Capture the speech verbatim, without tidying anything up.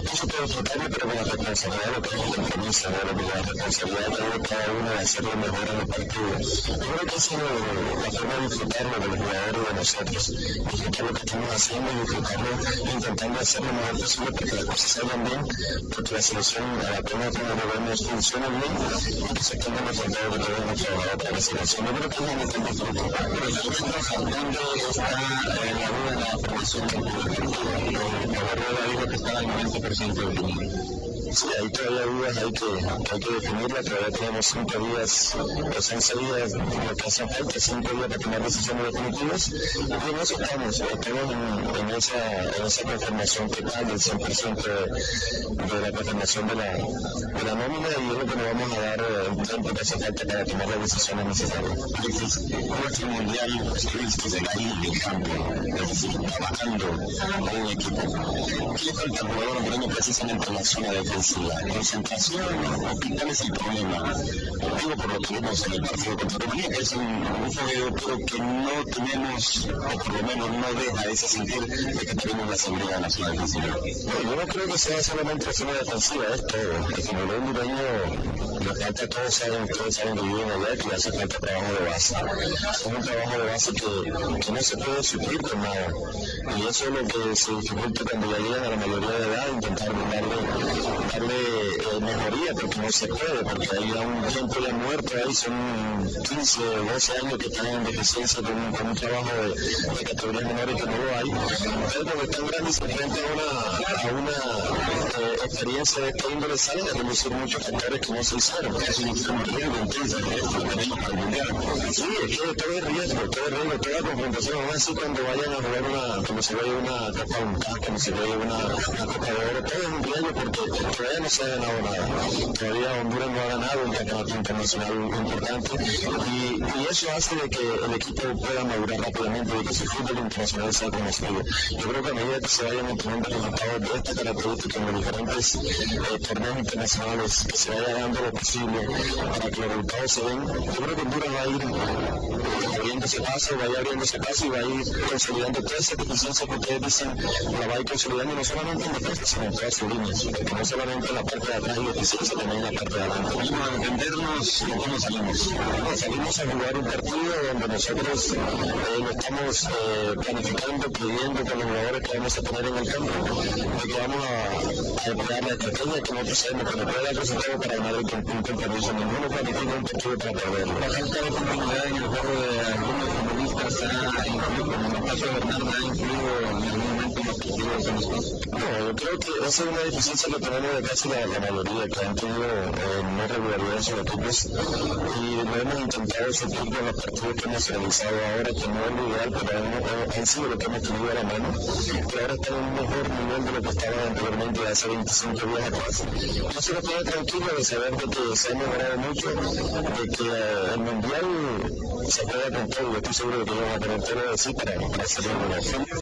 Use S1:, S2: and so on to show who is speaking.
S1: Eso puedo disfrutarlo, pero con la responsabilidad, lo que es el compromiso, ¿no? Lo que la responsabilidad de cada uno de hacer lo mejor en los partidos. Yo creo que esa es la forma de disfrutarlo de los jugadores y de nosotros, disfrutar lo que estamos haciendo y disfrutarlo intentando hacer lo mejor posible porque las cosas salgan bien, porque la selección a la pena que nos vemos funciona bien y que se tengan los resultados que todos hemos trabajado para la selección. Yo creo que es un disfruto. Pero el Alejandro Fernández está en la duda de la formación del club. La dijo que está al noventa por ciento del mundo. Sí, hay todavía dudas, hay que, hay que definirla, todavía tenemos cinco días, o sea, seis días, lo que hace falta, cinco días para tomar decisiones definitivas, y en eso estamos, estamos en, en, esa, en esa confirmación total del cien por ciento de, de la confirmación de la, de la nómina, y es lo que nos vamos a dar el tiempo que hace falta para tomar las decisiones necesarias. Nuestro mundial, estuviste de ahí del campo, es decir, trabajando con un equipo. ¿Qué le falta al jugador hondureño precisamente en la zona de concentración o cuál es el problema? Digo por lo que vimos en el partido contra Rumanía, que es un, un juego creo que no tenemos, o por lo menos no deja ese sentir de que tenemos la seguridad en la zona defensiva. No, yo no creo que sea solamente la zona defensiva, es todo. El jugador hondureño, le falta, todos saben, todos saben que viven allá, que hace falta trabajo de base. Es un trabajo de base que, que no se puede suplir con nada. Y eso es lo que se dificulta cuando ya llegan a la mayoría de edad, intentar darle darle eh, mejoría, porque no se puede, porque hay ya un tiempo ya muerto, ahí son quince, doce años que están en deficiencia con, con un trabajo de, de categorías menores que no lo hay. Entonces, porque están grandes y se enfrentan a una, a una eh, experiencia de esta índole, salen a reducir muchos factores que no se hicieron. Es un riesgo intenso que tenemos para el mundial. Sí, es que todo es riesgo, todo es riesgo, toda confrontación, aún así cuando vayan a jugar una, como se ve una Copa Unidad, como se ve una, una Copa de Oro, todo es un riesgo porque todavía no se ha ganado nada. Todavía Honduras no ha ganado un campeonato internacional importante y, y eso hace de que el equipo pueda madurar rápidamente y que su fútbol internacional sea conocido. Yo creo que a medida que se vayan obteniendo resultados de esta característica en los diferentes eh, torneos internacionales, que se vaya dando lo posible para que los resultados se den, yo creo que Honduras va a ir abriendo ese paso, va a ir abriendo ese paso y va a ir consolidando todas esas deficiencias que ustedes dicen, la va a ir consolidando no solamente en defensa, sino en todas sus líneas, porque no solamente en la parte de atrás y la eficiencia, también en la parte de adelante. Venimos a defendernos, ¿cómo salimos? Bueno, salimos a jugar un partido donde nosotros eh, lo estamos eh, planificando, pidiendo con los jugadores que vamos a tener en el campo, de que vamos a emplear la estrategia que nosotros sabemos que nos puede dar resultado para ganar el, un compromiso. Ninguno planifica un partido para perderlo. La falta de continuidad en el juego de algunos futbolistas ha influido, como en el caso de Bernardo, ha influido en algún momento en los partidos de los dos. No, yo creo que esa es una deficiencia que tenemos de casi la, la mayoría, que han tenido eh, no regularidad en sus equipos y lo hemos intentado suplir con los partidos que hemos realizado ahora, que no es lo ideal, pero hemos, han sido lo que hemos tenido a la mano, que ahora está en un mejor nivel de lo que estaba anteriormente hace veinticinco días atrás. Yo se lo quedo tranquilo de saber de que se ha mejorado mucho, de que eh, el Mundial se puede con todo, yo estoy seguro de que vamos a tener todo así para, para hacer el mundial.